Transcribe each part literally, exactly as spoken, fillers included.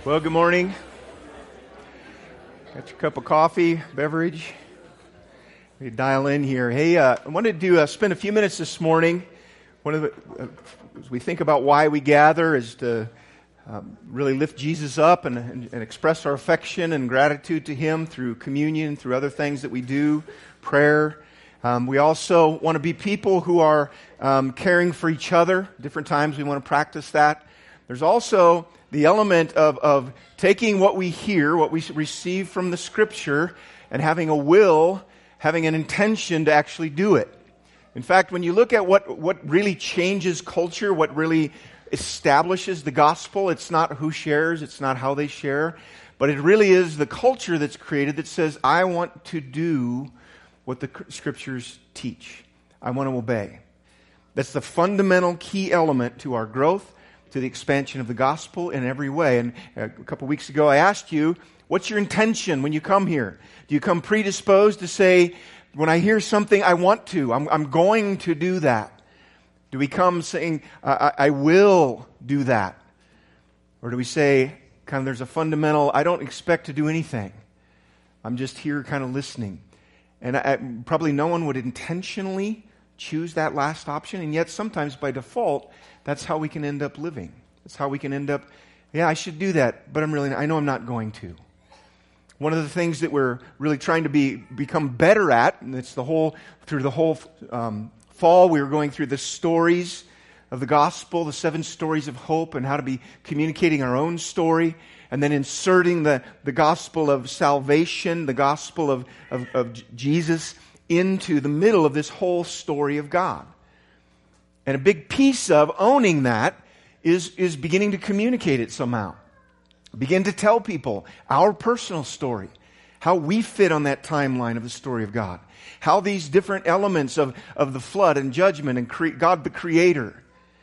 Well, good morning. Got your cup of coffee, beverage. We dial in here. Hey, uh, I wanted to uh, spend a few minutes this morning. One of the, uh, as we think about why we gather, is to um, really lift Jesus up and, and, and express our affection and gratitude to Him through communion, through other things that we do, prayer. Um, we also want to be people who are um, caring for each other. Different times we want to practice that. There's also the element of, of taking what we hear, what we receive from the Scripture, and having a will, having an intention to actually do it. In fact, when you look at what, what really changes culture, what really establishes the gospel, it's not who shares, it's not how they share, but it really is the culture that's created that says, I want to do what the Scriptures teach. I want to obey. That's the fundamental key element to our growth, to the expansion of the gospel in every way. And a couple weeks ago I asked you, what's your intention when you come here? Do you come predisposed to say, when I hear something, I want to, I'm, I'm going to do that? Do we come saying, I, I will do that? Or do we say, kind of there's a fundamental, I don't expect to do anything. I'm just here kind of listening. And I, probably no one would intentionally choose that last option, and yet sometimes by default, that's how we can end up living. That's how we can end up, yeah, I should do that, but I'm really, I know I'm not going to. One of the things that we're really trying to be become better at, and it's the whole, through the whole um, fall, we were going through the stories of the gospel, the seven stories of hope, and how to be communicating our own story, and then inserting the, the gospel of salvation, the gospel of, of, of Jesus into the middle of this whole story of God. And a big piece of owning that is, is beginning to communicate it somehow. Begin to tell people our personal story, how we fit on that timeline of the story of God, how these different elements of, of the flood and judgment and cre- God the Creator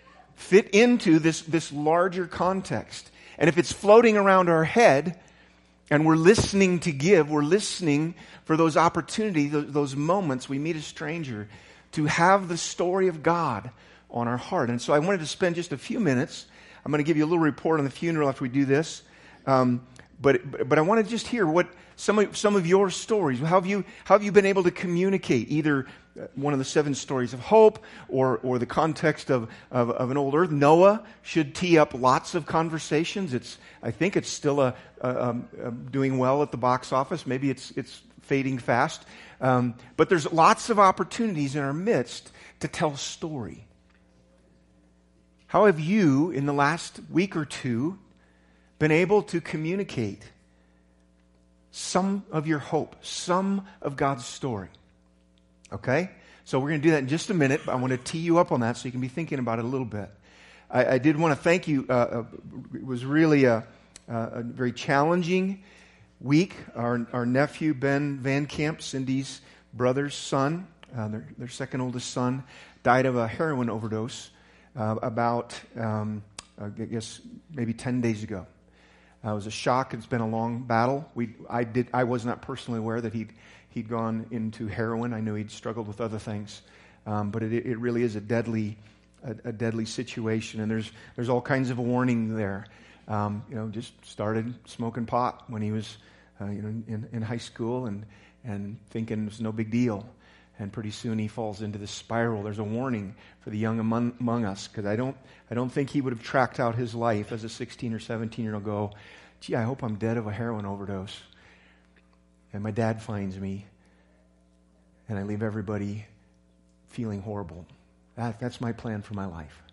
fit into this, this larger context. And if it's floating around our head and we're listening to give, we're listening for those opportunities, those, those moments we meet a stranger, to have the story of God on our heart. And so I wanted to spend just a few minutes. I'm going to give you a little report on the funeral after we do this. Um, but but I want to just hear what some of some of your stories. How have you how have you been able to communicate either one of the seven stories of hope or or the context of of, of an old earth? Noah should tee up lots of conversations. It's I think it's still a, a, um, a doing well at the box office. Maybe it's it's fading fast. Um, but there's lots of opportunities in our midst to tell story. How have you, in the last week or two, been able to communicate some of your hope, some of God's story? Okay? So we're going to do that in just a minute, but I want to tee you up on that so you can be thinking about it a little bit. I, I did want to thank you. Uh, uh, it was really a, a very challenging week. Our, our nephew, Ben Van Camp, Cindy's brother's son, uh, their, their second oldest son, died of a heroin overdose. Uh, about, um, I guess, maybe ten days ago. Uh, it was a shock. It's been a long battle. We, I did, I was not personally aware that he'd he'd gone into heroin. I knew he'd struggled with other things, um, but it, it really is a deadly, a, a deadly situation. And there's there's all kinds of warning there. Um, you know, just started smoking pot when he was, uh, you know, in, in high school, and and thinking it was no big deal. And pretty soon he falls into this spiral. There's a warning for the young among, among us, because I don't, I don't think he would have tracked out his life as a sixteen or seventeen-year-old go, gee, I hope I'm dead of a heroin overdose. And my dad finds me, and I leave everybody feeling horrible. That, that's my plan for my life.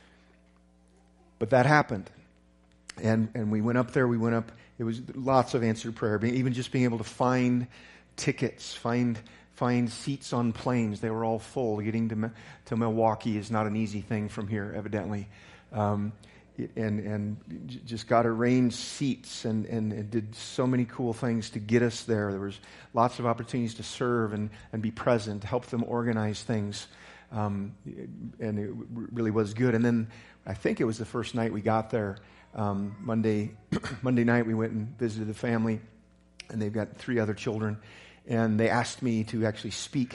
But that happened. And, and we went up there, we went up, it was lots of answered prayer, even just being able to find tickets, find... find seats on planes. They were all full. Getting to to Milwaukee is not an easy thing from here, evidently. Um, and and just got arranged seats and, and, and did so many cool things to get us there. There was lots of opportunities to serve and, and be present, help them organize things. Um, and it really was good. And then I think it was the first night we got there. Um, Monday, Monday night we went and visited the family, and they've got three other children. And they asked me to actually speak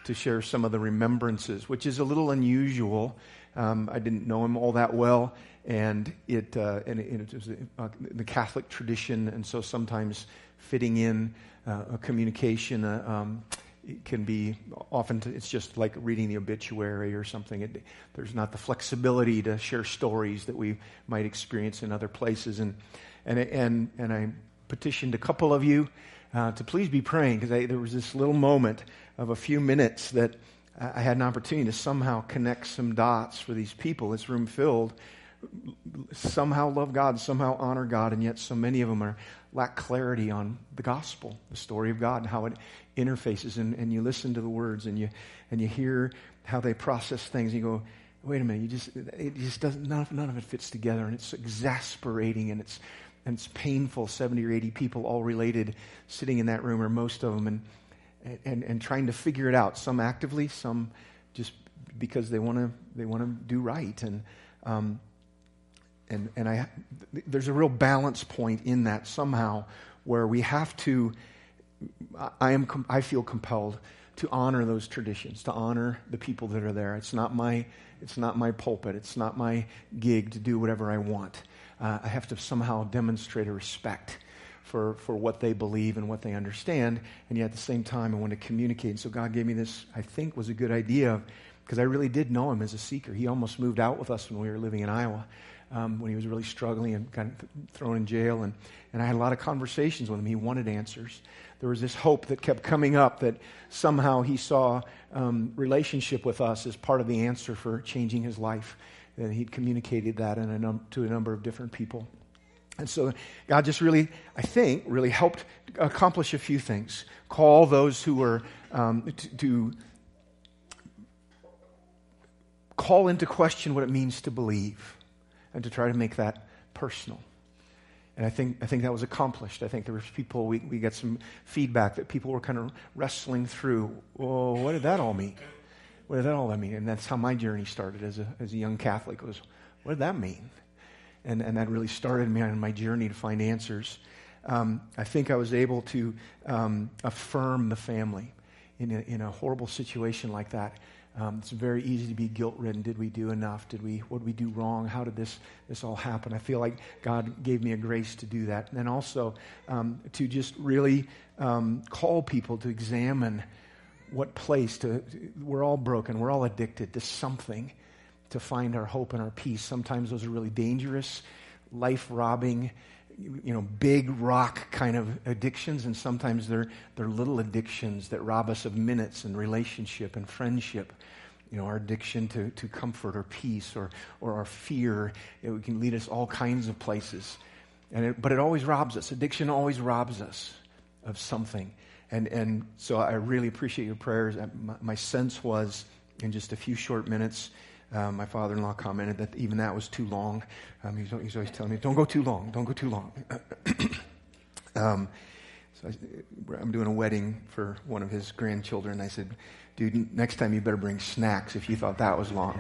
to share some of the remembrances, which is a little unusual. Um, I didn't know him all that well, and it uh, and it, it was uh, the Catholic tradition, and so sometimes fitting in uh, a communication uh, um, it can be often t- it's just like reading the obituary or something. It, there's not the flexibility to share stories that we might experience in other places, and and and and I petitioned a couple of you uh, to please be praying, because there was this little moment of a few minutes that I had an opportunity to somehow connect some dots for these people, this room filled, somehow love God, somehow honor God, and yet so many of them are lack clarity on the gospel, the story of God, and how it interfaces. And, and you listen to the words, and you and you hear how they process things. And you go, wait a minute, you just it just doesn't none of, none of it fits together, and it's exasperating, and it's and it's painful. Seventy or eighty people, all related, sitting in that room, or most of them, and. And, and trying to figure it out, some actively, some just because they want to they want to do right, and um, and and I there's a real balance point in that somehow, where we have to. I am I feel compelled to honor those traditions, to honor the people that are there. It's not my it's not my pulpit. It's not my gig to do whatever I want. Uh, I have to somehow demonstrate a respect for, for what they believe and what they understand, and yet at the same time I want to communicate. And so God gave me this, I think was a good idea, because I really did know him as a seeker. He almost moved out with us when we were living in Iowa, um, when he was really struggling and got thrown in jail, and, and I had a lot of conversations with him. He wanted answers. There was this hope that kept coming up that somehow he saw um, relationship with us as part of the answer for changing his life, and he'd communicated that in a num- to a number of different people. And so God just really, I think, really helped accomplish a few things. Call those who were, um, to, to call into question what it means to believe, and to try to make that personal. And I think I think that was accomplished. I think there were people, we, we got some feedback that people were kind of wrestling through, well, what did that all mean? What did that all mean? And that's how my journey started as a as a young Catholic, was, what did that mean? And, and that really started me on my journey to find answers. Um, I think I was able to um, affirm the family in a, in a horrible situation like that. Um, it's very easy to be guilt-ridden. Did we do enough? Did we? What did we do wrong? How did this this all happen? I feel like God gave me a grace to do that, and then also um, to just really um, call people to examine what place to. We're all broken. We're all addicted to something, to find our hope and our peace. Sometimes those are really dangerous, life-robbing, you know, big rock kind of addictions, and sometimes they're they're little addictions that rob us of minutes and relationship and friendship. You know, our addiction to, to comfort or peace, or or our fear, it can lead us all kinds of places. And it, but it always robs us. Addiction always robs us of something. And and so I really appreciate your prayers. My, my sense was, in just a few short minutes, Um, my father-in-law commented that even that was too long. Um, he's, he's always telling me, don't go too long, don't go too long. um, so I, I'm doing a wedding for one of his grandchildren. I said, dude, next time you better bring snacks if you thought that was long.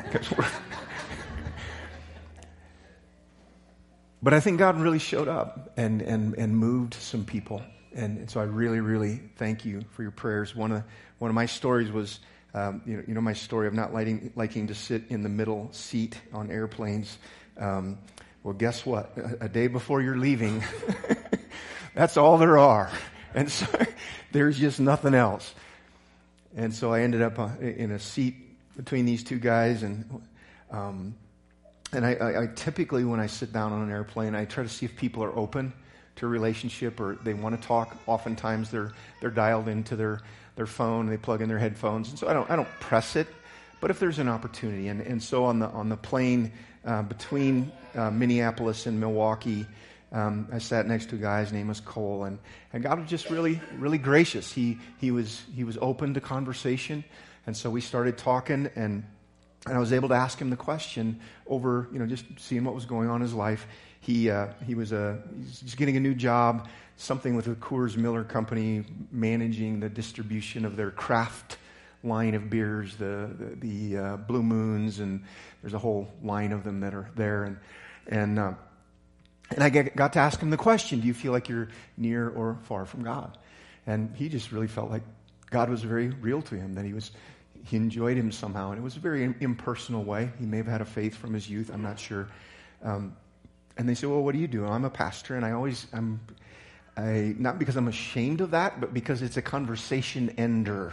But I think God really showed up and, and, and moved some people. And, and so I really, really thank you for your prayers. One of, one of my stories was, Um, you know, you know my story of not liking, liking to sit in the middle seat on airplanes. Um, well, guess what? A, a day before you're leaving, that's all there are. And so there's just nothing else. And so I ended up uh, in a seat between these two guys. And um, and I, I, I typically, when I sit down on an airplane, I try to see if people are open to a relationship, or they want to talk. Oftentimes they're they're dialed into their their phone, they plug in their headphones, and so I don't I don't press it, but if there's an opportunity, and, and so on the on the plane uh, between uh, Minneapolis and Milwaukee, um, I sat next to a guy. His name was Cole, and, and God was just really really gracious. He he was he was open to conversation, and so we started talking, and and I was able to ask him the question over, you know, just seeing what was going on in his life. He uh, he was a he's just getting a new job, something with the Coors Miller Company, managing the distribution of their craft line of beers, the the, the uh, Blue Moons, and there's a whole line of them that are there. And and uh, and I get, got to ask him the question: do you feel like you're near or far from God? And he just really felt like God was very real to him, that he was he enjoyed him somehow, and it was a very impersonal way. He may have had a faith from his youth, I'm not sure. Um, and they said, well, what do you do? I'm a pastor, and I always, I'm, I, not because I'm ashamed of that, but because it's a conversation ender.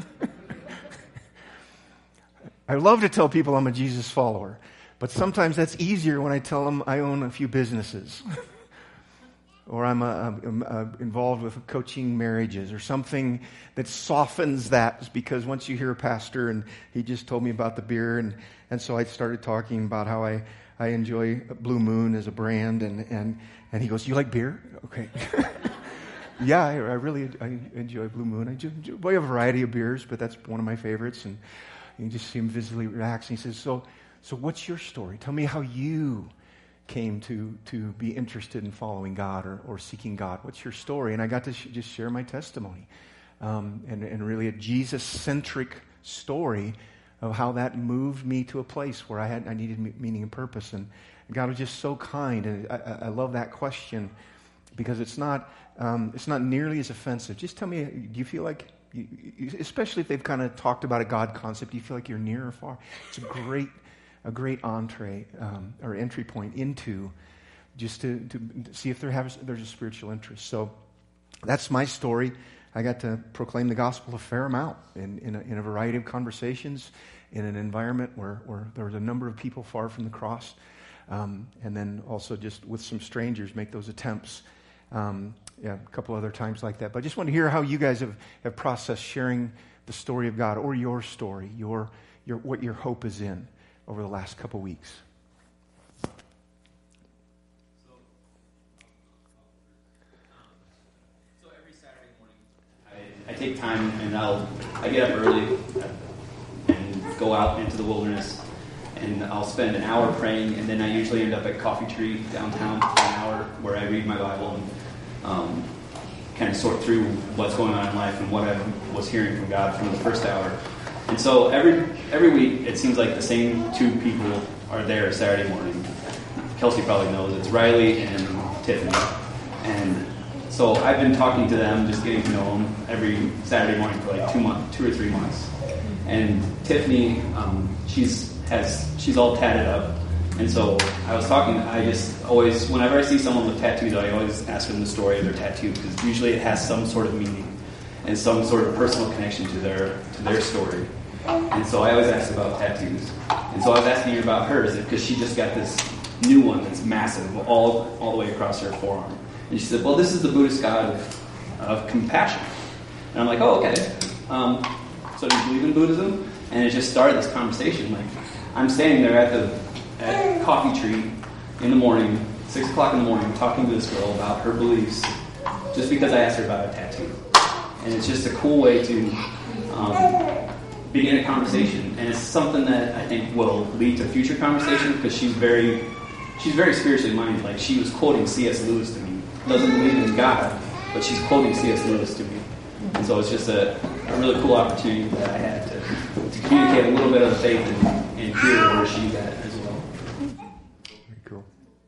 I love to tell people I'm a Jesus follower, but sometimes that's easier when I tell them I own a few businesses. Or I'm, a, I'm a involved with coaching marriages or something that softens that, because once you hear a pastor and he just told me about the beer, and, and so I started talking about how I, I enjoy Blue Moon as a brand, and, and, and he goes, you like beer? Okay. Yeah, I, I really I enjoy Blue Moon. I enjoy a variety of beers, but that's one of my favorites, and you just see him visibly relaxed. And he says, so, so what's your story? Tell me how you came to to be interested in following God or, or seeking God. What's your story? And I got to sh- just share my testimony, um, and, and really a Jesus-centric story of how that moved me to a place where I had I needed meaning and purpose. And God was just so kind, and I, I love that question because it's not um, it's not nearly as offensive. Just tell me, do you feel like, you, you, especially if they've kind of talked about a God concept, do you feel like you're near or far? It's a great a great entree um, or entry point into just to, to see if there has, there's a spiritual interest. So that's my story. I got to proclaim the gospel a fair amount in, in, a, in a variety of conversations in an environment where, where there was a number of people far from the cross, um, and then also just with some strangers make those attempts. Um, yeah, a couple other times like that. But I just want to hear how you guys have, have processed sharing the story of God, or your story, your your what your hope is in over the last couple weeks. So, so every Saturday morning, I, I take time and I'll I get up early and go out into the wilderness, and I'll spend an hour praying, and then I usually end up at Coffee Tree downtown for an hour where I read my Bible and um, kind of sort through what's going on in life and what I was hearing from God from the first hour. And so every every week, it seems like the same two people are there Saturday morning. Kelsey probably knows. It's Riley and Tiffany. And so I've been talking to them, just getting to know them every Saturday morning for like two months, two or three months. And Tiffany, um, she's has she's all tatted up. And so I was talking, I just always, whenever I see someone with tattoos, I always ask them the story of their tattoo, because usually it has some sort of meaning and some sort of personal connection to their to their story. And so I always ask about tattoos. And so I was asking her about hers, because she just got this new one that's massive, all all the way across her forearm. And she said, well, this is the Buddhist god of, of compassion. And I'm like, oh, okay. Um, so do you believe in Buddhism? And it just started this conversation. Like, I'm standing there at the at Coffee Tree in the morning, six o'clock in the morning, talking to this girl about her beliefs, just because I asked her about a tattoo. And it's just a cool way to um, begin a conversation. And it's something that I think will lead to future conversation, because she's very she's very spiritually minded. Like, she was quoting C S Lewis to me. Doesn't believe in God, but she's quoting C S Lewis to me. And so it's just a, a really cool opportunity that I had to, to communicate a little bit of the faith and, and hear where she's at as well. Very cool.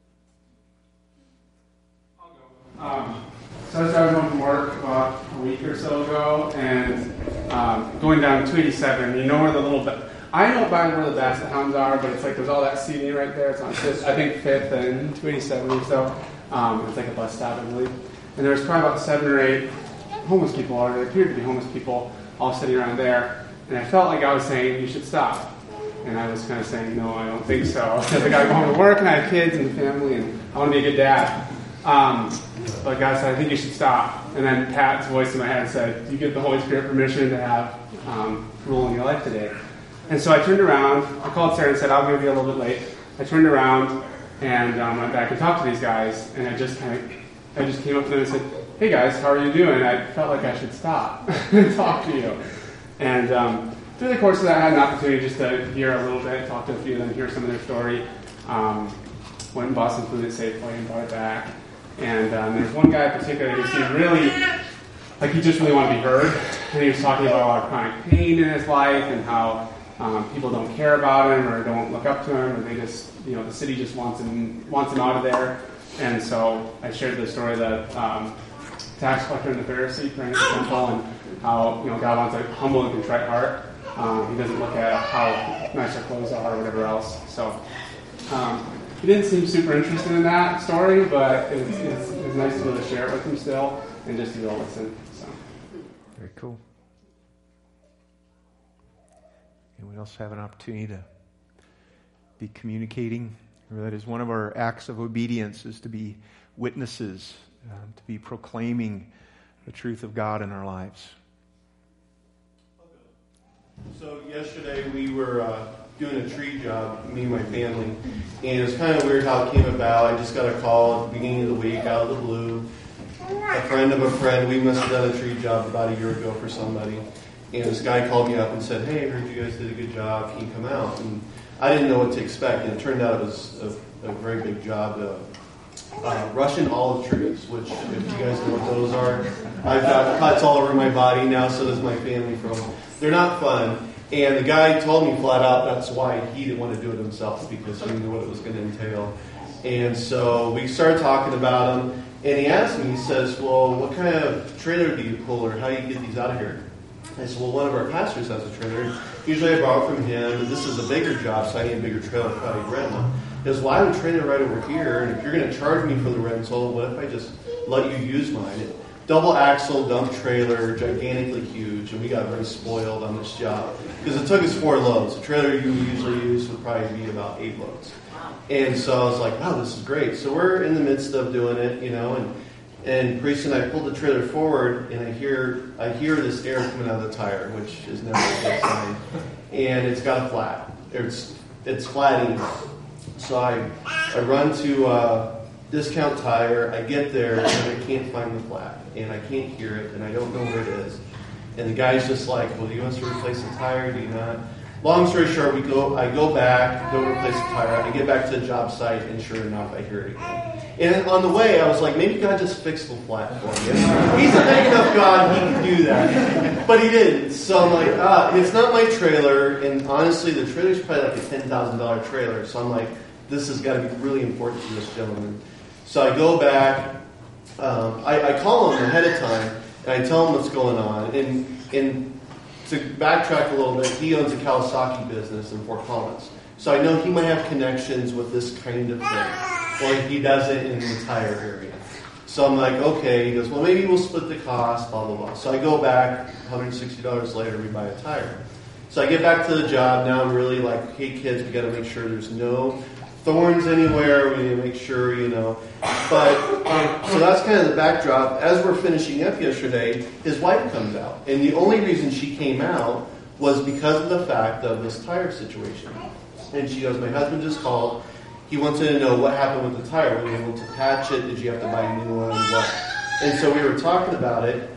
Um, so I started home from work about a week or so ago, and um, going down two eighty-seven, you know where the little, ba- I know by where the Basset Hounds are, but it's like there's all that seating right there. It's on, I think, fifth and two eighty-seven or so. Um, it's like a bus stop, I believe. And there's probably about seven or eight homeless people, or there appeared to be homeless people, all sitting around there. And I felt like I was saying, you should stop. And I was kind of saying, no, I don't think so. Because I got to go home to work, and I have kids and family, and I want to be a good dad. Um, but God said, I think you should stop. And then Pat's voice in my head said, you give the Holy Spirit permission to have um, rule in your life today. And so I turned around. I called Sarah and said, I'll be a little bit late. I turned around and um, went back and talked to these guys. And I just kind of, I just came up to them and said, hey guys, how are you doing? I felt like I should stop and talk to you. And um, through the course of that, I had an opportunity just to hear a little bit, talk to a few of them, hear some of their story. Um, went and bought some food at Safeway and brought it back. And um, there's one guy in particular who seemed really, like he just really wanted to be heard. And he was talking about a lot of chronic pain in his life, and how um, people don't care about him or don't look up to him, or they just, you know, the city just wants him wants him out of there. And so I shared the story that um, tax collector and the Pharisee praying at the temple, and how, you know, God wants a humble and contrite heart. Um, he doesn't look at how nice our clothes are or whatever else. So um, he didn't seem super interested in that story, but it's, it's, it's nice to be able to share it with him still and just to be able to listen. So. Very cool. Anyone else have an opportunity to be communicating? Or that is one of our acts of obedience, is to be witnesses, um, to be proclaiming the truth of God in our lives. So yesterday we were uh, doing a tree job, me and my family, and it was kind of weird how it came about. I just got a call at the beginning of the week out of the blue. A friend of a friend, we must have done a tree job about a year ago for somebody, and this guy called me up and said, "Hey, I heard you guys did a good job. Can you come out?" And I didn't know what to expect, and it turned out it was a, a very big job. Uh, uh, Russian olive trees, which, if you guys know what those are, I've got cuts all over my body now, so does my family from them. They're not fun, and the guy told me flat out that's why he didn't want to do it himself, because he knew what it was going to entail. And so we started talking about them, and he asked me, he says, "Well, what kind of trailer do you pull, or how do you get these out of here?" I said, "Well, one of our pastors has a trailer. Usually I borrow from him, and this is a bigger job, so I need a bigger trailer, probably rent one." He goes, "Well, I have a trailer right over here, and if you're going to charge me for the rental, what if I just let you use mine?" It, double axle dump trailer, gigantically huge, and we got very spoiled on this job because it took us four loads. The trailer you usually use would probably be about eight loads. And so I was like, "Wow, this is great." So we're in the midst of doing it, you know, and and pretty soon I pulled the trailer forward, and I hear I hear this air coming out of the tire, which is never a good sign, and it's got a flat. It's it's flatting. So I I run to uh, Discount Tire. I get there, and I can't find the flat, and I can't hear it, and I don't know where it is. And the guy's just like, "Well, do you want us to replace the tire? Do you not?" Long story short, we go. I go back, go replace the tire. I get back to the job site, and sure enough, I hear it again. And on the way, I was like, maybe God just fixed the flat for me. He's a big enough God, he can do that. But he didn't. So I'm like, ah, it's not my trailer. And honestly, the trailer's probably like a ten thousand dollars trailer. So I'm like, this has got to be really important to this gentleman. So I go back. Um, I, I call him ahead of time, and I tell him what's going on. And, and to backtrack a little bit, he owns a Kawasaki business in Fort Collins. So I know he might have connections with this kind of thing. Or he does it in the tire area. So I'm like, okay. He goes, "Well, maybe we'll split the cost, blah, blah, blah." So I go back, one hundred sixty dollars later, we buy a tire. So I get back to the job. Now I'm really like, "Hey, kids, we got to make sure there's no thorns anywhere. We need to make sure, you know." But, um, so that's kind of the backdrop. As we're finishing up yesterday, his wife comes out. And the only reason she came out was because of the fact of this tire situation. And she goes, "My husband just called. He wanted to know what happened with the tire. Were you able to patch it? Did you have to buy a new one? What?" And so we were talking about it,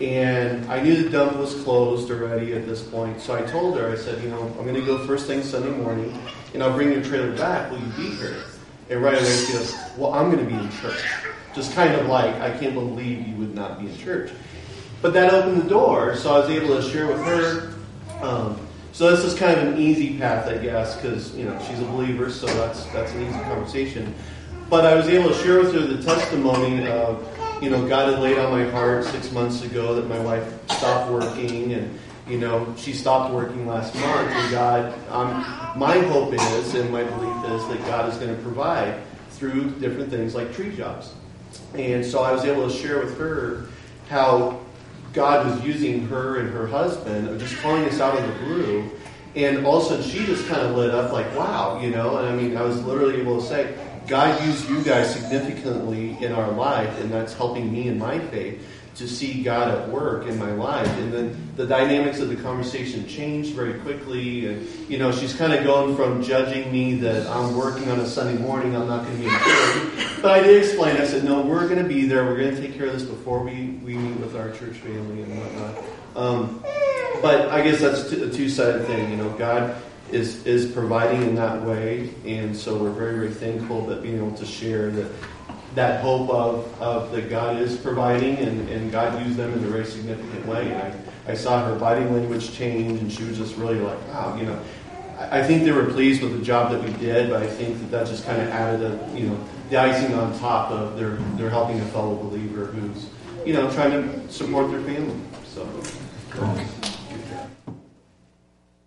and I knew the dump was closed already at this point. So I told her, I said, "You know, I'm going to go first thing Sunday morning, and I'll bring your trailer back. Will you be here?" And right away she goes, "Well, I'm going to be in church." Just kind of like, I can't believe you would not be in church. But that opened the door, so I was able to share with her. Um, So this is kind of an easy path, I guess, because, you know, she's a believer, so that's that's an easy conversation. But I was able to share with her the testimony of, you know, God had laid on my heart six months ago that my wife stopped working, and, you know, she stopped working last month, and God, um, my hope is, and my belief is, that God is going to provide through different things like tree jobs. And so I was able to share with her how God was using her and her husband, just calling us out of the blue. And all of a sudden, she just kind of lit up like, wow, you know. And I mean, I was literally able to say, God used you guys significantly in our life, and that's helping me in my faith to see God at work in my life. And then the dynamics of the conversation changed very quickly. And, you know, she's kind of going from judging me that I'm working on a Sunday morning, I'm not going to be in church. But I did explain, I said, no, we're going to be there. We're going to take care of this before we, we meet with our church family and whatnot. Um, but I guess that's a two-sided thing. You know, God is, is providing in that way. And so we're very, very thankful that being able to share that that hope of, of that God is providing, and, and God used them in a very significant way. And I, I saw her body language change, and she was just really like, wow, you know. I, I think they were pleased with the job that we did, but I think that that just kind of added a, you know, the icing on top of their, they're helping a fellow believer who's, you know, trying to support their family. So, cool.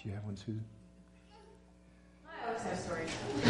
Do you have one, Susan? I always have stories.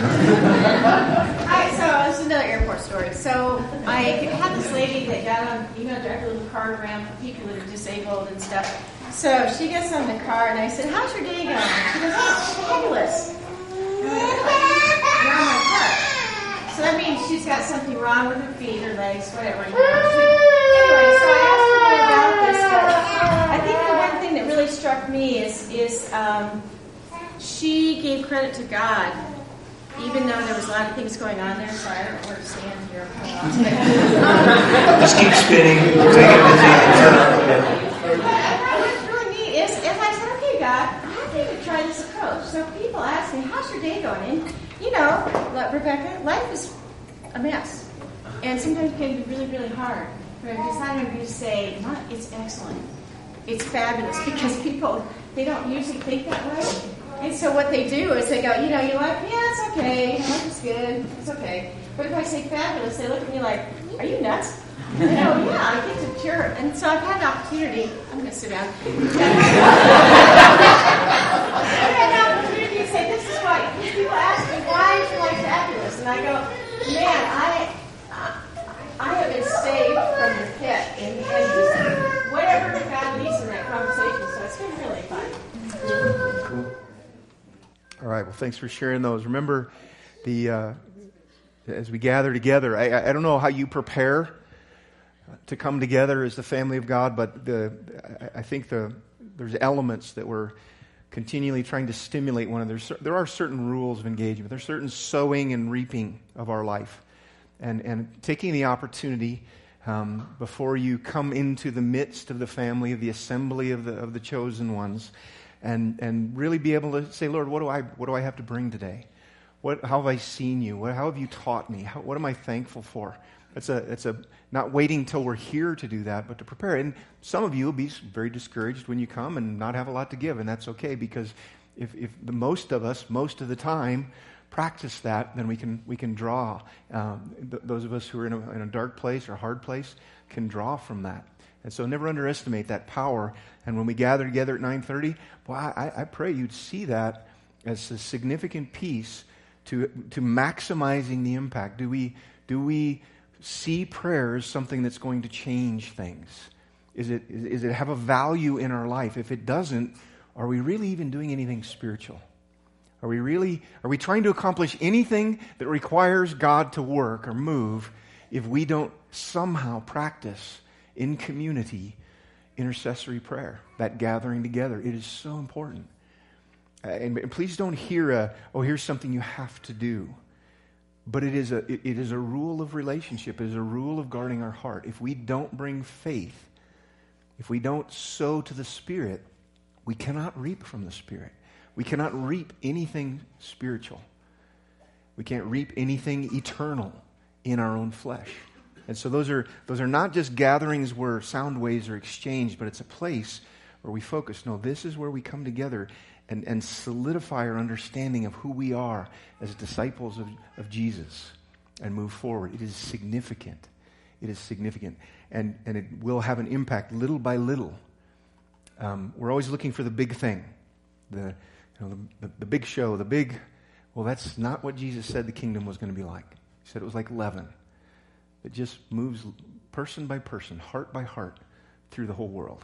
I, so this is another airport story. So I had this lady that got on, you know, drive a little card around for people that are disabled and stuff. So she gets on the car, and I said, "How's your day going?" She goes, "Oh, fabulous." And I went, "Like, you're on my car." So that means she's got something wrong with her feet, her legs, whatever. You know. She, anyway, so I asked her more about this, but I think the one thing that really struck me is is um, she gave credit to God, even though there was a lot of things going on there. So I don't know where to stand here. Just keep spinning. Take it busy. What's really neat is, is I said, "Okay, God, I think to try this approach." So people ask me, "How's your day going?" And you know, like Rebecca, life is a mess, and sometimes it can be really, really hard. But I decided to say, "Not, it's excellent. It's fabulous," because people, they don't usually think that way. And so what they do is they go, you know, you're like, "Yeah, it's okay. Life is good. It's okay." But if I say fabulous, they look at me like, "Are you nuts?" And I go, "Yeah, I get to cheer." And so I've had an opportunity. I'm going to sit down. I've had an opportunity to say, "This is why." People ask me, "Why is your life fabulous?" And I go, "Man, I I have been saved from the pit." And, and just whatever God leads in that conversation. So it's been really fun. Cool. All right. Well, thanks for sharing those. Remember, the uh, as we gather together, I, I don't know how you prepare to come together as the family of God, but the I, I think the there's elements that we're continually trying to stimulate one another. There, there are certain rules of engagement. There's certain sowing and reaping of our life, and and taking the opportunity um, before you come into the midst of the family, of the assembly of the of the chosen ones. And and really be able to say, "Lord, what do I what do I have to bring today? What how have I seen you? What, how have you taught me? How, what am I thankful for?" It's a it's a not waiting till we're here to do that, but to prepare. And some of you will be very discouraged when you come and not have a lot to give, and that's okay, because if if the most of us most of the time practice that, then we can we can draw. Um, th- those of us who are in a, in a dark place or hard place can draw from that. And so never underestimate that power. And when we gather together at nine thirty, well, I, I pray you'd see that as a significant piece to to maximizing the impact. Do we do we see prayer as something that's going to change things? Is it is, is it have a value in our life? If it doesn't, are we really even doing anything spiritual? Are we really are we trying to accomplish anything that requires God to work or move if we don't somehow practice in community intercessory prayer, that gathering together? It is so important. Uh, and, and please don't hear a, "Oh, here's something you have to do." But it is a it, it is a rule of relationship. It is a rule of guarding our heart. If we don't bring faith, if we don't sow to the Spirit, we cannot reap from the Spirit. We cannot reap anything spiritual. We can't reap anything eternal in our own flesh. And so those are those are not just gatherings where sound waves are exchanged, but it's a place where we focus. No, this is where we come together and, and solidify our understanding of who we are as disciples of, of Jesus and move forward. It is significant. It is significant. And, and it will have an impact little by little. Um, we're always looking for the big thing, the, you know, the, the, the big show, the big, well, that's not what Jesus said the kingdom was going to be like. He said it was like leaven. It just moves person by person, heart by heart, through the whole world.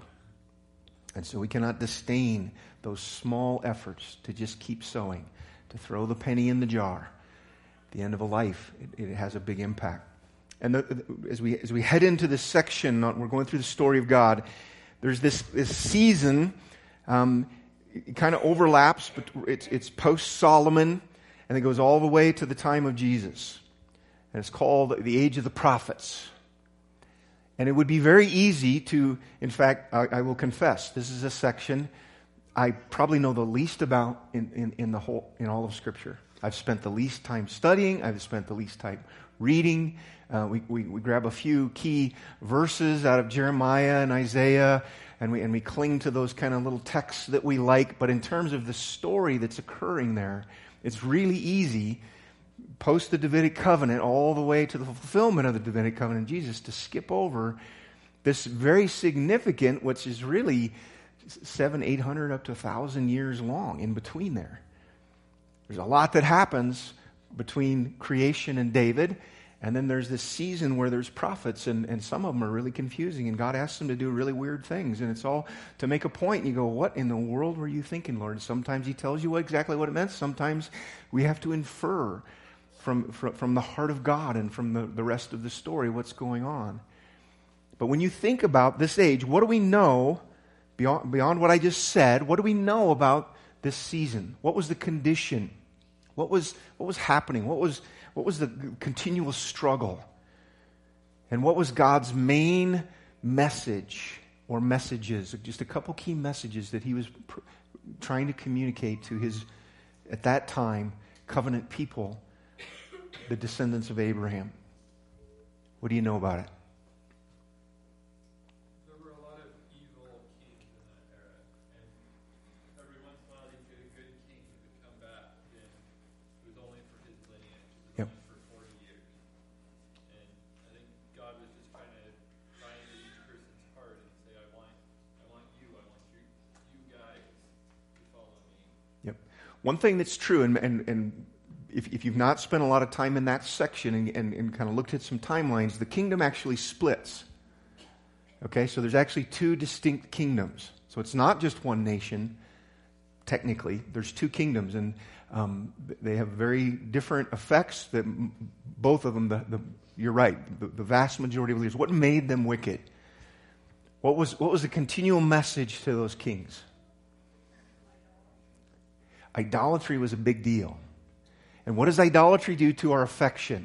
And so we cannot disdain those small efforts to just keep sowing, to throw the penny in the jar. At the end of a life, it, it has a big impact. And the, the, as we as we head into this section, we're going through the story of God. There's this this season. Um, it kind of overlaps, but it's it's post Solomon, and it goes all the way to the time of Jesus. And it's called the Age of the Prophets. And it would be very easy to, in fact, I, I will confess, this is a section I probably know the least about in, in, in the whole in all of Scripture. I've spent the least time studying. I've spent the least time reading. Uh, we, we we grab a few key verses out of Jeremiah and Isaiah, and we and we cling to those kind of little texts that we like. But in terms of the story that's occurring there, it's really easy, post the Davidic covenant all the way to the fulfillment of the Davidic covenant in Jesus, to skip over this very significant, which is really seven, eight hundred, up to a thousand years long in between there. There's a lot that happens between creation and David, and then there's this season where there's prophets, and, and some of them are really confusing, and God asks them to do really weird things, and it's all to make a point, and you go, what in the world were you thinking, Lord? Sometimes he tells you what, exactly what it meant. Sometimes we have to infer from, from, from the heart of God and from the, the rest of the story what's going on. But when you think about this age, what do we know, beyond, beyond what I just said, what do we know about this season? What was the condition? What was what was happening? What was what was the continual struggle? And what was God's main message or messages? Just a couple key messages that he was pr- trying to communicate to his, at that time, covenant people, the descendants of Abraham. What do you know about it? One thing that's true, and, and, and if, if you've not spent a lot of time in that section and, and, and kind of looked at some timelines, the kingdom actually splits. Okay, so there's actually two distinct kingdoms. So it's not just one nation, technically. There's two kingdoms, and um, they have very different effects. That both of them, the, the, you're right, the, the vast majority of leaders. What made them wicked? What was what was the continual message to those kings? Idolatry was a big deal. And what does idolatry do to our affection?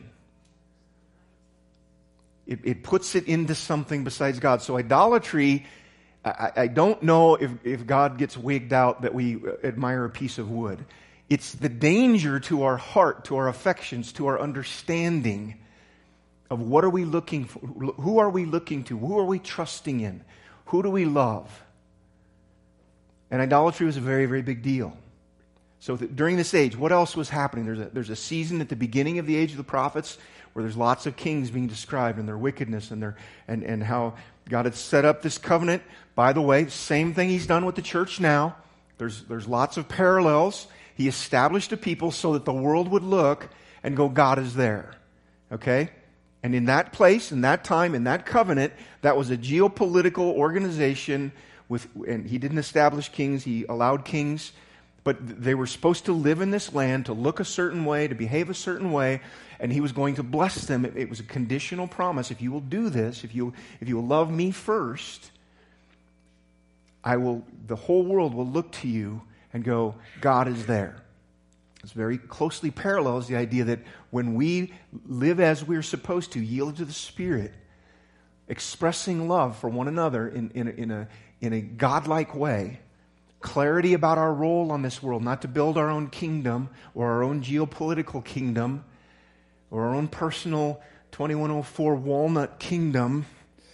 It, it puts it into something besides God. So idolatry, I, I don't know if, if God gets wigged out that we admire a piece of wood. It's the danger to our heart, to our affections, to our understanding of what are we looking for, who are we looking to, who are we trusting in, who do we love? And idolatry was a very, very big deal. So th- during this age, what else was happening? There's a, there's a season at the beginning of the age of the prophets where there's lots of kings being described and their wickedness and their and, and how God had set up this covenant. By the way, same thing he's done with the church now. There's, there's lots of parallels. He established a people so that the world would look and go, God is there. Okay? And in that place, in that time, in that covenant, that was a geopolitical organization with, and he didn't establish kings, he allowed kings. But they were supposed to live in this land, to look a certain way, to behave a certain way, and he was going to bless them. It, it was a conditional promise. If you will do this, if you if you will love me first, I will. The whole world will look to you and go, God is there. It's very closely parallels the idea that when we live as we're supposed to, yield to the Spirit, expressing love for one another in, in, a, in a in a godlike way. Clarity about our role on this world, not to build our own kingdom or our own geopolitical kingdom or our own personal twenty-one oh four walnut kingdom,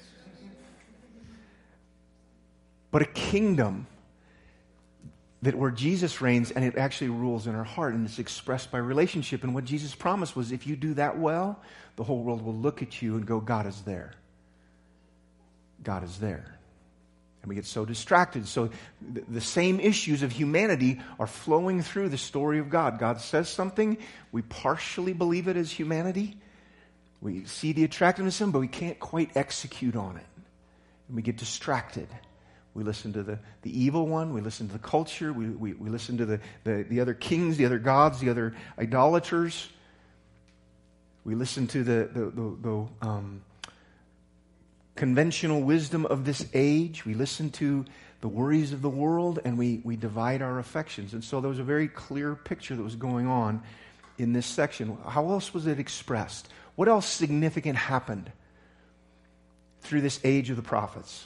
but a kingdom that where Jesus reigns and it actually rules in our heart and it's expressed by relationship. And what Jesus promised was if you do that well, the whole world will look at you and go, God is there. God is there. And we get so distracted. So th- the same issues of humanity are flowing through the story of God. God says something, we partially believe it as humanity. We see the attractiveness of Him, but we can't quite execute on it. And we get distracted. We listen to the, the evil one. We listen to the culture. We, we, we listen to the, the, the other kings, the other gods, the other idolaters. We listen to the, the, the, the um, conventional wisdom of this age. We listen to the worries of the world, and we, we divide our affections. And so there was a very clear picture that was going on in this section. How else was it expressed? What else significant happened through this age of the prophets?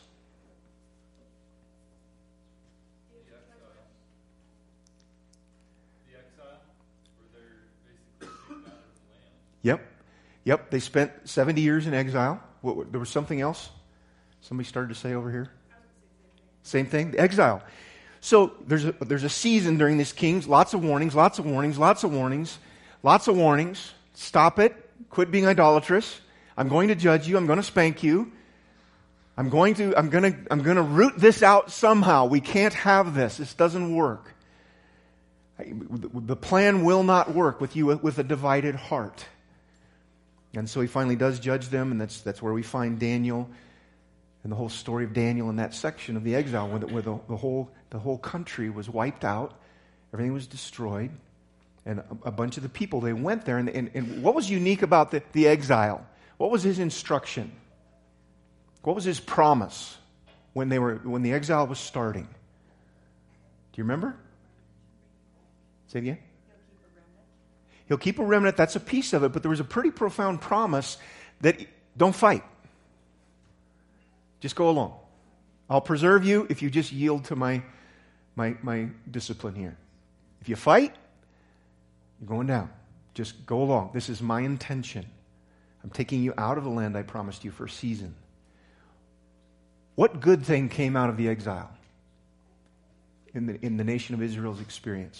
The exile. The exile, where they're basically kicked out of the land. Yep. Yep, they spent seventy years in exile. What, there was something else somebody started to say over here? Same thing, the exile. So there's a, there's a season during these kings, lots of warnings, lots of warnings, lots of warnings, lots of warnings. Stop it. Quit being idolatrous. I'm going to judge you. I'm going to spank you. I'm going to, I'm going to, I'm going to root this out somehow. We can't have this. This doesn't work. The plan will not work with you with a divided heart. And so he finally does judge them, and that's that's where we find Daniel and the whole story of Daniel in that section of the exile, where the, where the, the whole the whole country was wiped out, everything was destroyed, and a, a bunch of the people, they went there, and, and, and what was unique about the, the exile? What was his instruction? What was his promise when they were when the exile was starting? Do you remember? Say it again. He'll keep a remnant. That's a piece of it, but there was a pretty profound promise that don't fight. Just go along. I'll preserve you if you just yield to my, my, my discipline here. If you fight, you're going down. Just go along. This is my intention. I'm taking you out of the land I promised you for a season. What good thing came out of the exile in the, in the nation of Israel's experience?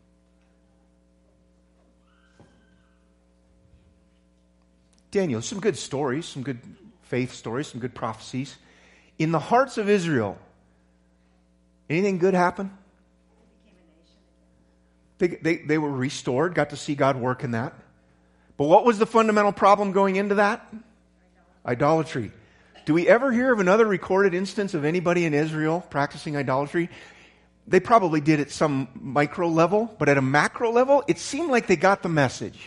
Daniel, some good stories, some good faith stories, some good prophecies. In the hearts of Israel, anything good happen? They, they, they were restored, got to see God work in that. But what was the fundamental problem going into that? Idolatry. Do we ever hear of another recorded instance of anybody in Israel practicing idolatry? They probably did at some micro level, but at a macro level, it seemed like they got the message.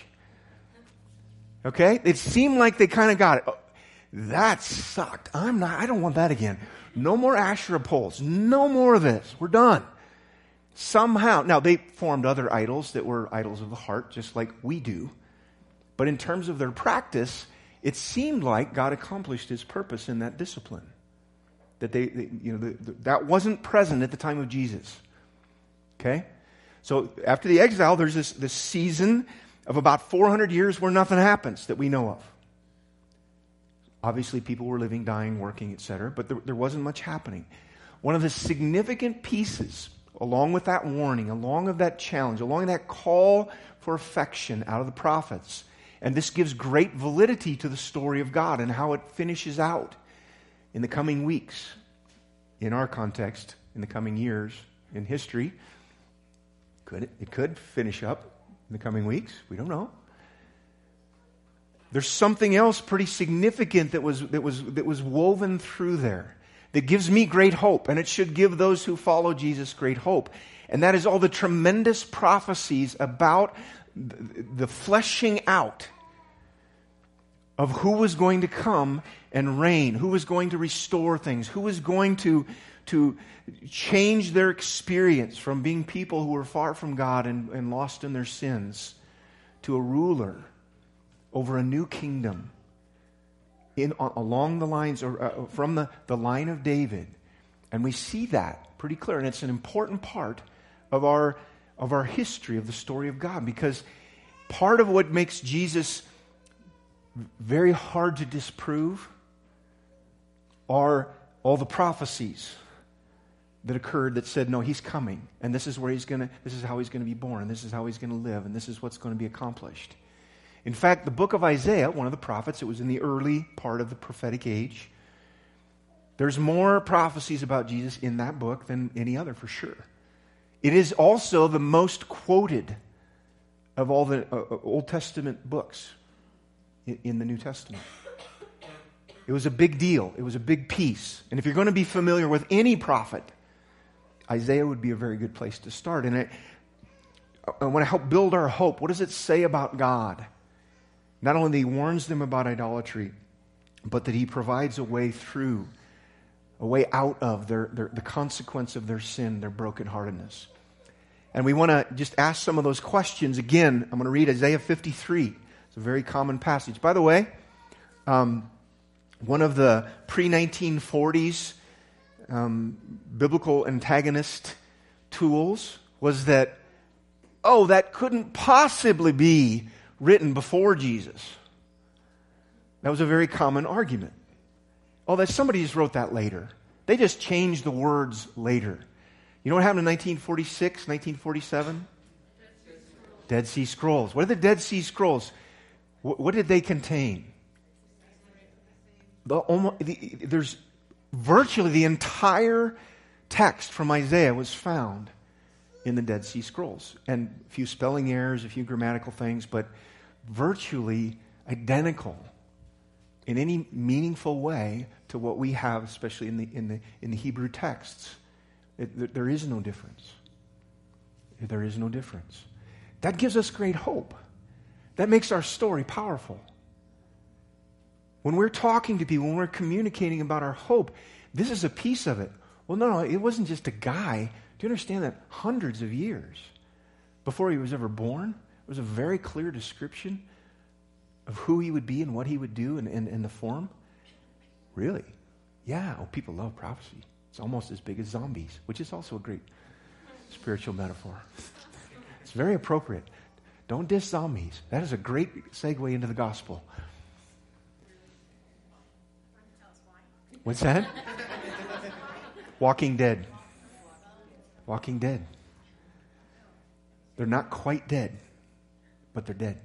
Okay? It seemed like they kind of got it. Oh, that sucked. I'm not, I don't want that again. No more Asherah poles. No more of this. We're done. Somehow. Now, they formed other idols that were idols of the heart, just like we do. But in terms of their practice, it seemed like God accomplished his purpose in that discipline. That they, they you know, the, the, that wasn't present at the time of Jesus. Okay? So after the exile, there's this, this season of about four hundred years where nothing happens that we know of. Obviously, people were living, dying, working, et cetera, but there, there wasn't much happening. One of the significant pieces, along with that warning, along with that challenge, along with that call for affection out of the prophets, and this gives great validity to the story of God and how it finishes out in the coming weeks, in our context, in the coming years, in history. Could it, it could finish up in the coming weeks. We don't know. There's something else pretty significant that was that was that was woven through there that gives me great hope, and it should give those who follow Jesus great hope. And that is all the tremendous prophecies about the fleshing out of who was going to come and reign, who was going to restore things, who was going to to change their experience from being people who were far from God and, and lost in their sins to a ruler over a new kingdom in along the lines or uh, from the, the line of David. And we see that pretty clear, and it's an important part of our of our history of the story of God, because part of what makes Jesus very hard to disprove are all the prophecies that occurred that said, no, he's coming, and this is where he's going to, this is how he's going to be born, and this is how he's going to live, and this is what's going to be accomplished. In fact, the book of Isaiah, one of the prophets, it was in the early part of the prophetic age. There's more prophecies about Jesus in that book than any other, for sure. It is also the most quoted of all the uh, Old Testament books in, in the New Testament. It was a big deal. It was a big piece. And if you're going to be familiar with any prophet, Isaiah would be a very good place to start. And I, I want to help build our hope. What does it say about God? Not only that he warns them about idolatry, but that he provides a way through, a way out of their, their the consequence of their sin, their brokenheartedness. And we want to just ask some of those questions again. I'm going to read Isaiah fifty-three. It's a very common passage. By the way, um, one of the pre nineteen forties um, biblical antagonist tools was that, oh, that couldn't possibly be written before Jesus. That was a very common argument. Oh, that somebody just wrote that later. They just changed the words later. You know what happened in nineteen forty-six, nineteen forty-seven? Dead Sea Scrolls. What are the Dead Sea Scrolls? What, what did they contain? The, almost, the, there's Virtually the entire text from Isaiah was found in the Dead Sea Scrolls. And a few spelling errors, a few grammatical things, but virtually identical in any meaningful way to what we have, especially in the in the in the Hebrew texts. It, there is no difference. There is no difference. That gives us great hope. That makes our story powerful. When we're talking to people, when we're communicating about our hope, this is a piece of it. Well, no, no, it wasn't just a guy. Do you understand that hundreds of years before he was ever born, it was a very clear description of who he would be and what he would do and, and, and the form? Really? Yeah, oh, people love prophecy. It's almost as big as zombies, which is also a great spiritual metaphor. It's very appropriate. Don't diss zombies. That is a great segue into the gospel. What's that? Walking Dead. Walking Dead. They're not quite dead, but they're dead.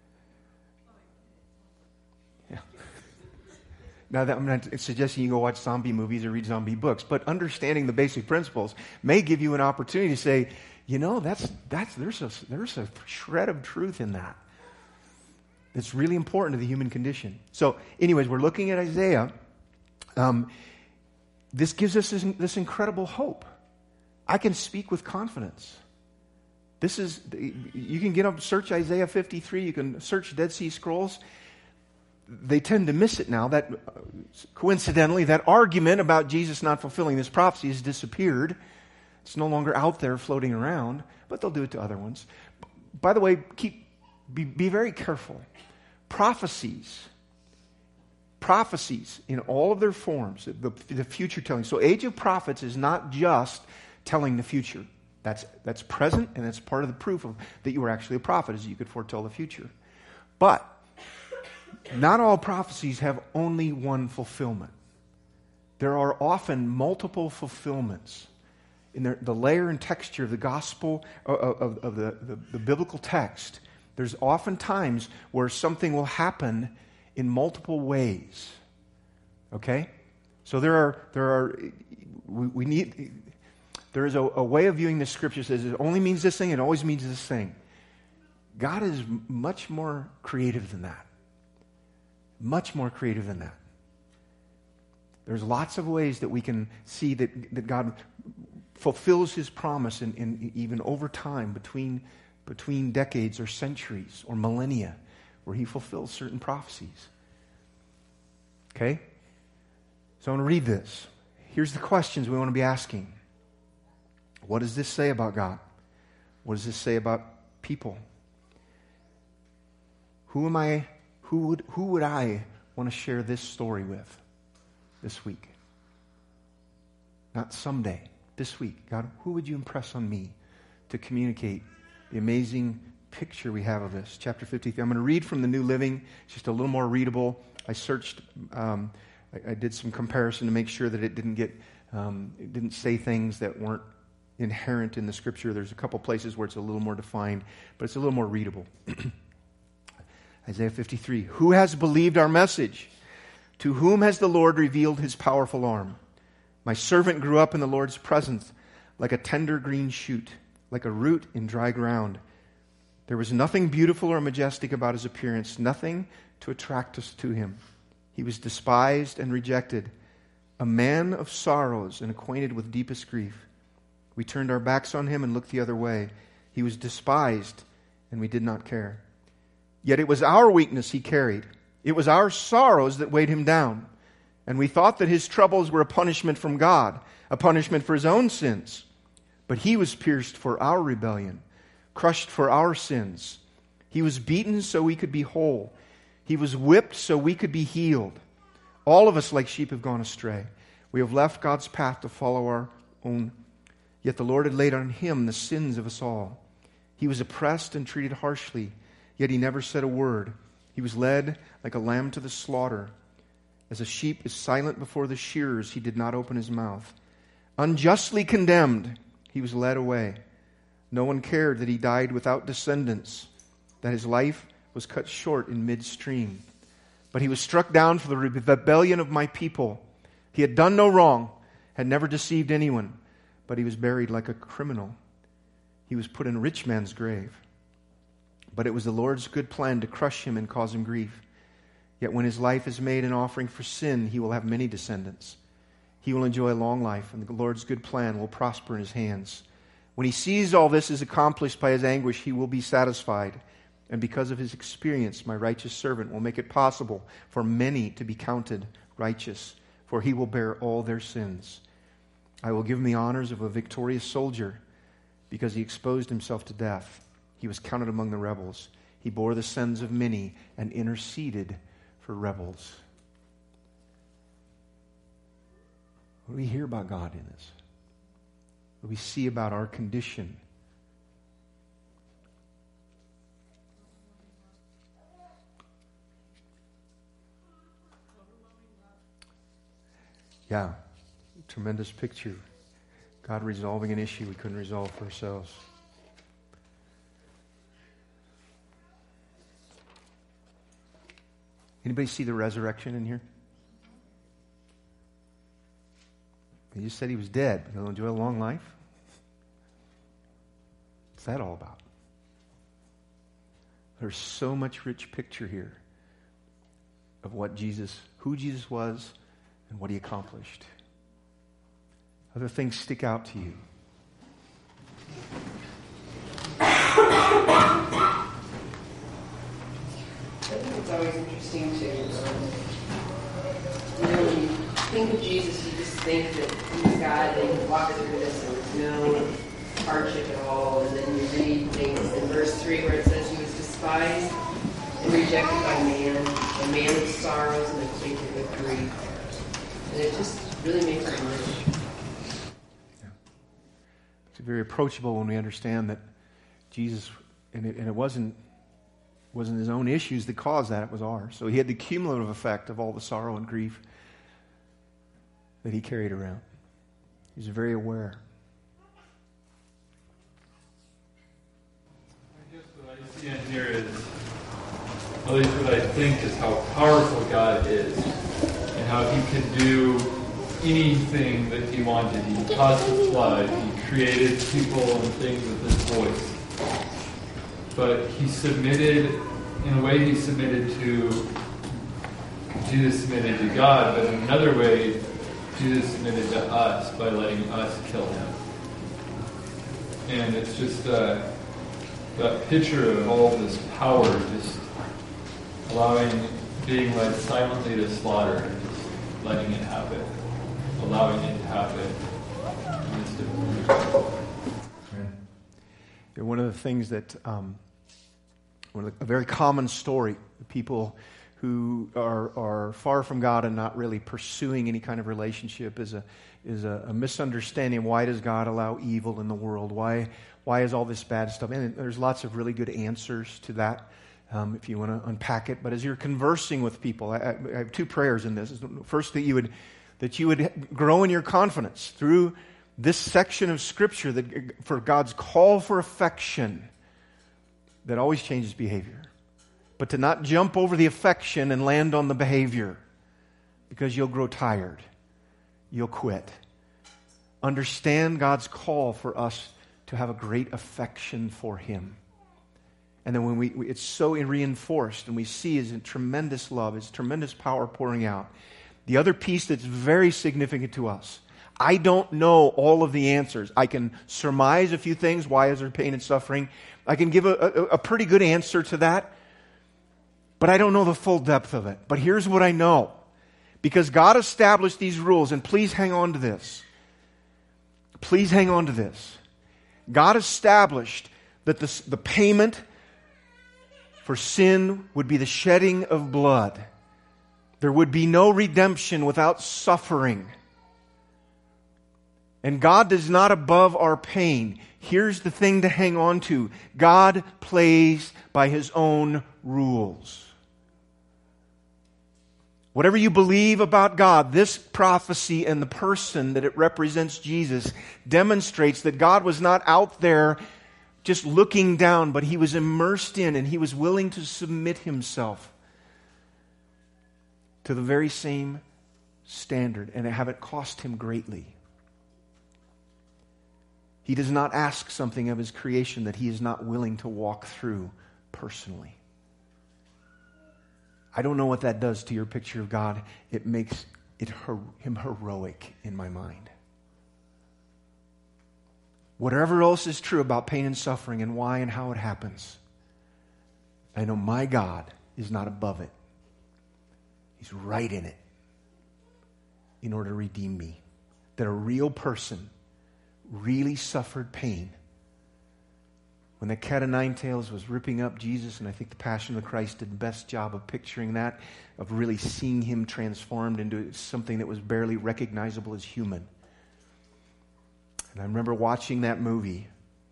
Yeah. Now, that, I'm not suggesting you go watch zombie movies or read zombie books, but understanding the basic principles may give you an opportunity to say, you know, that's that's there's a there's a shred of truth in that. It's really important to the human condition. So, anyways, we're looking at Isaiah. Um, this gives us this, this incredible hope. I can speak with confidence. This is, you can get up, search Isaiah fifty-three, you can search Dead Sea Scrolls. They tend to miss it now. That uh, coincidentally, that argument about Jesus not fulfilling this prophecy has disappeared. It's no longer out there floating around, but they'll do it to other ones. By the way, keep be, be very careful. Prophecies, prophecies in all of their forms, the, the future telling. So Age of Prophets is not just telling the future. That's that's present, and that's part of the proof of that you were actually a prophet, is you could foretell the future. But not all prophecies have only one fulfillment. There are often multiple fulfillments in the, the layer and texture of the gospel, of, of, of the, the, the biblical text. There's often times where something will happen in multiple ways. Okay? So there are, there are, we, we need, there is a, a way of viewing the scripture that says it only means this thing, it always means this thing. God is much more creative than that. Much more creative than that. There's lots of ways that we can see that, that God fulfills his promise in, in even over time, between, between decades or centuries or millennia, where he fulfills certain prophecies. Okay? So I want to read this. Here's the questions we want to be asking. What does this say about God? What does this say about people? Who am I, who would, who would I want to share this story with this week? Not someday, this week. God, who would you impress on me to communicate the amazing picture we have of this? Chapter fifty-three. I'm going to read from the New Living. It's just a little more readable. I searched, um, I, I did some comparison to make sure that it didn't get, um, it didn't say things that weren't inherent in the scripture. There's a couple places where it's a little more defined, but it's a little more readable. Isaiah fifty-three. Who has believed our message? To whom has the Lord revealed his powerful arm? My servant grew up in the Lord's presence like a tender green shoot, like a root in dry ground. There was nothing beautiful or majestic about his appearance, nothing to attract us to him. He was despised and rejected, a man of sorrows and acquainted with deepest grief. We turned our backs on him and looked the other way. He was despised, and we did not care. Yet it was our weakness he carried. It was our sorrows that weighed him down. And we thought that his troubles were a punishment from God, a punishment for his own sins. But he was pierced for our rebellion, crushed for our sins. He was beaten so we could be whole. He was whipped so we could be healed. All of us like sheep have gone astray. We have left God's path to follow our own. Yet the Lord had laid on him the sins of us all. He was oppressed and treated harshly, yet he never said a word. He was led like a lamb to the slaughter. As a sheep is silent before the shearers, he did not open his mouth. Unjustly condemned, he was led away. No one cared that he died without descendants, that his life was cut short in midstream. But he was struck down for the rebellion of my people. He had done no wrong, had never deceived anyone, but he was buried like a criminal. He was put in a rich man's grave. But it was the Lord's good plan to crush him and cause him grief. Yet when his life is made an offering for sin, he will have many descendants. He will enjoy a long life, and the Lord's good plan will prosper in his hands. When he sees all this is accomplished by his anguish, he will be satisfied. And because of his experience, my righteous servant will make it possible for many to be counted righteous, for he will bear all their sins. I will give him the honors of a victorious soldier, because he exposed himself to death. He was counted among the rebels. He bore the sins of many and interceded for rebels. What do we hear about God in this? What do we see about our condition? Yeah, tremendous picture. God resolving an issue we couldn't resolve for ourselves. Anybody see the resurrection in here? He just said he was dead, but he'll enjoy a long life. What's that all about? There's so much rich picture here of what Jesus, who Jesus was, and what he accomplished. Other things stick out to you. I think it's always interesting to, um, you know, when you think of Jesus, you just think that he's God and he walked through this and there's no hardship at all. And then you read things in verse three where it says he was despised and rejected by man, a man of sorrows and acquainted with grief. And it just really makes me rich. Yeah. It's very approachable when we understand that Jesus, and it, and it wasn't wasn't his own issues that caused that, it was ours. So he had the cumulative effect of all the sorrow and grief that he carried around. He was very aware. I guess what I see in here is, at least what I think is how powerful God is and how he can do anything that he wanted. He caused the flood. He created people and things with his voice. But he submitted, in a way he submitted to, Jesus submitted to God, but in another way, Jesus submitted to us by letting us kill him. And it's just uh, that picture of all this power, just allowing, being led silently to slaughter, and just letting it happen, allowing it to happen. And it's different. Yeah, one of the things that, um, one of the, a very common story, people who are are far from God and not really pursuing any kind of relationship is a is a, a misunderstanding. Why does God allow evil in the world? Why why is all this bad stuff? And there's lots of really good answers to that, um, if you want to unpack it. But as you're conversing with people, I, I have two prayers in this. First, that you would that you would grow in your confidence through this section of Scripture, that for God's call for affection that always changes behavior. But to not jump over the affection and land on the behavior, because you'll grow tired. You'll quit. Understand God's call for us to have a great affection for Him. And then when we, it's so reinforced and we see His tremendous love, His tremendous power pouring out. The other piece that's very significant to us, I don't know all of the answers. I can surmise a few things. Why is there pain and suffering? I can give a, a, a pretty good answer to that. But I don't know the full depth of it. But here's what I know. Because God established these rules, and please hang on to this. Please hang on to this. God established that the, the payment for sin would be the shedding of blood. There would be no redemption without suffering. And God is not above our pain. Here's the thing to hang on to. God plays by His own rules. Whatever you believe about God, this prophecy and the person that it represents, Jesus, demonstrates that God was not out there just looking down, but He was immersed in and He was willing to submit Himself to the very same standard and have it cost him greatly. He does not ask something of his creation that he is not willing to walk through personally. I don't know what that does to your picture of God. It makes it her, him heroic in my mind. Whatever else is true about pain and suffering and why and how it happens, I know my God is not above it. He's right in it in order to redeem me. That a real person really suffered pain. When the cat o' nine tails was ripping up Jesus, and I think the Passion of the Christ did the best job of picturing that, of really seeing him transformed into something that was barely recognizable as human. And I remember watching that movie,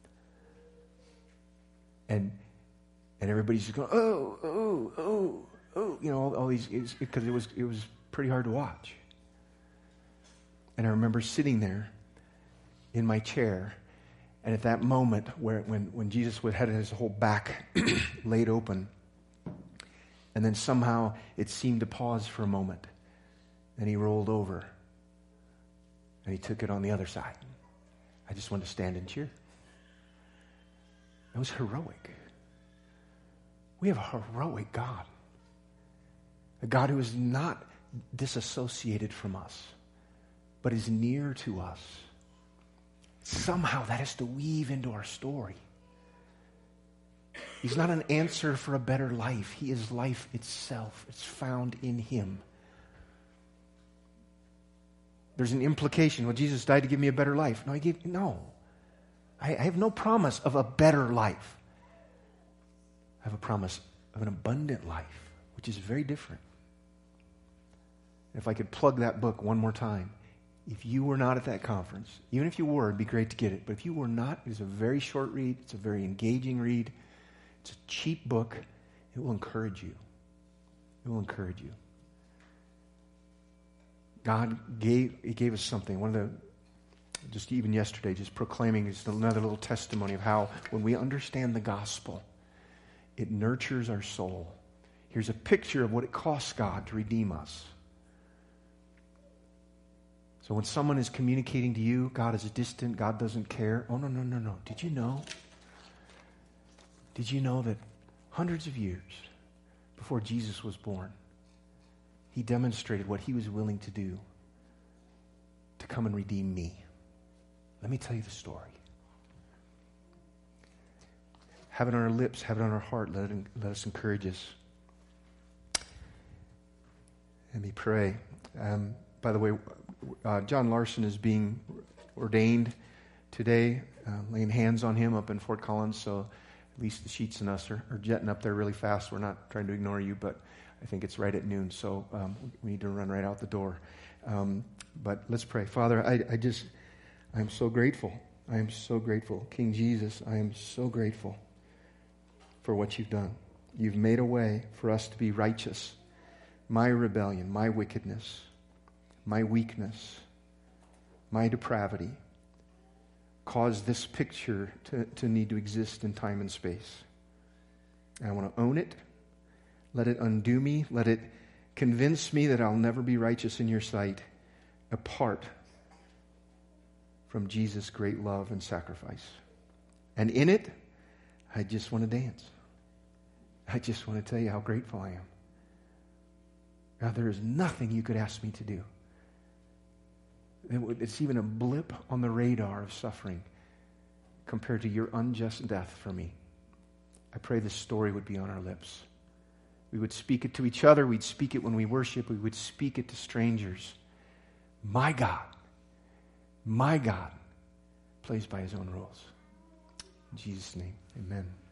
and and everybody's just going, oh, oh, oh, oh, you know, all, all these, because it was it was pretty hard to watch. And I remember sitting there in my chair, and at that moment where when, when Jesus had his whole back laid open, and then somehow it seemed to pause for a moment, and he rolled over, and he took it on the other side. I just wanted to stand and cheer. That was heroic. We have a heroic God. A God who is not disassociated from us, but is near to us. Somehow that has to weave into our story. He's not an answer for a better life. He is life itself. It's found in him. There's an implication. Well, Jesus died to give me a better life. No, he gave no. I, I have no promise of a better life. I have a promise of an abundant life, which is very different. If I could plug that book one more time. If you were not at that conference, even if you were, it'd be great to get it. But if you were not, it's a very short read. It's a very engaging read. It's a cheap book. It will encourage you. It will encourage you. God gave, he gave us something. One of the, just even yesterday, just proclaiming just another little testimony of how when we understand the gospel, it nurtures our soul. Here's a picture of what it costs God to redeem us. So when someone is communicating to you, God is distant, God doesn't care. Oh, no, no, no, no. Did you know? Did you know that hundreds of years before Jesus was born, he demonstrated what he was willing to do to come and redeem me? Let me tell you the story. Have it on our lips, have it on our heart. Let, it, let us encourage us. Let me pray. Um, by the way, uh, John Larson is being ordained today, uh, laying hands on him up in Fort Collins, so at least the Sheets and us are, are jetting up there really fast. We're not trying to ignore you, but I think it's right at noon, so um, we need to run right out the door. Um, but let's pray. Father, I, I just, I'm so grateful. I am so grateful. King Jesus, I am so grateful for what you've done. You've made a way for us to be righteous. My rebellion, my wickedness, my weakness, my depravity caused this picture to, to need to exist in time and space. And I want to own it. Let it undo me. Let it convince me that I'll never be righteous in your sight apart from Jesus' great love and sacrifice. And in it, I just want to dance. I just want to tell you how grateful I am. God, there is nothing you could ask me to do. It's even a blip on the radar of suffering compared to your unjust death for me. I pray this story would be on our lips. We would speak it to each other. We'd speak it when we worship. We would speak it to strangers. My God, my God plays by his own rules. In Jesus' name, amen.